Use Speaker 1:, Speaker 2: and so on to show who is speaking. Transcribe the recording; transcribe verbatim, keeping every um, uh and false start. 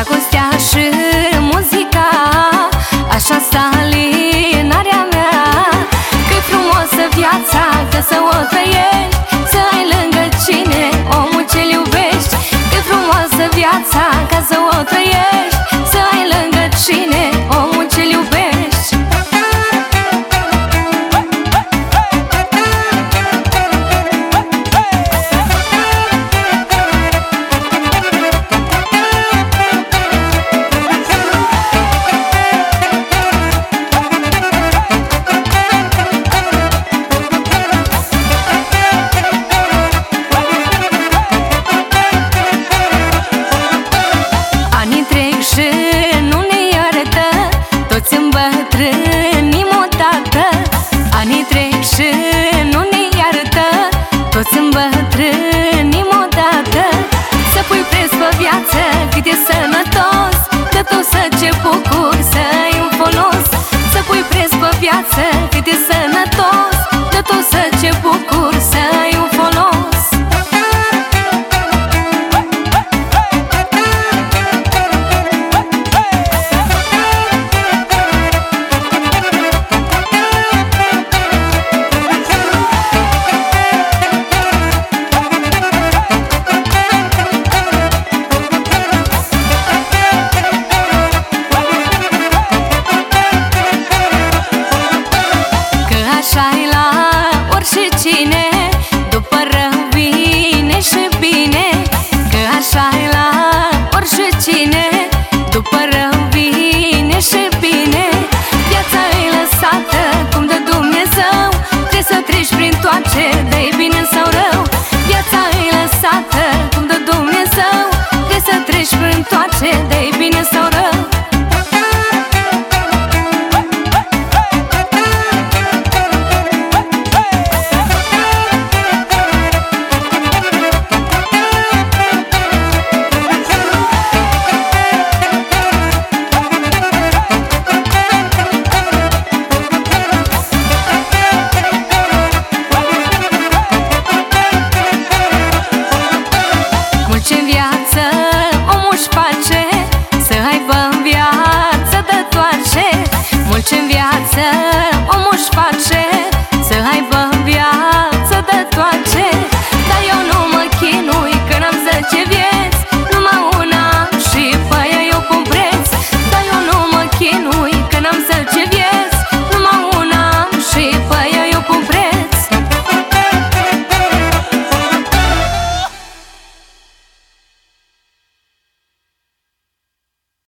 Speaker 1: Dragostea și muzica, așa sta alinarea mea. Că-i frumoasă viața, că să o trăiești, să ai lângă cine omul ce-l iubești. Că-i frumoasă viața, ca să o trăiești, să ai lângă cine omul ce-l iubești. Îmbătrânim odată, anii trec și nu ne iartă. Toți îmbătrânim odată. Să pui preț pe viață cât e sănătos, de tot să ce bucur să ai un folos. Să pui preț pe viață cât e sănătos, de tot să ce bucur să ai un folos. Așa-i la oricine, după rău vine și bine. Că așa-i la oricine, după rău vine și bine. Viața e lăsată cum de Dumnezeu, trebuie să treci prin toate, de-i bine sau rău. Viața e lăsată cum de Dumnezeu, trebuie să treci prin toate, de-i bine sau rău. Mulți în viață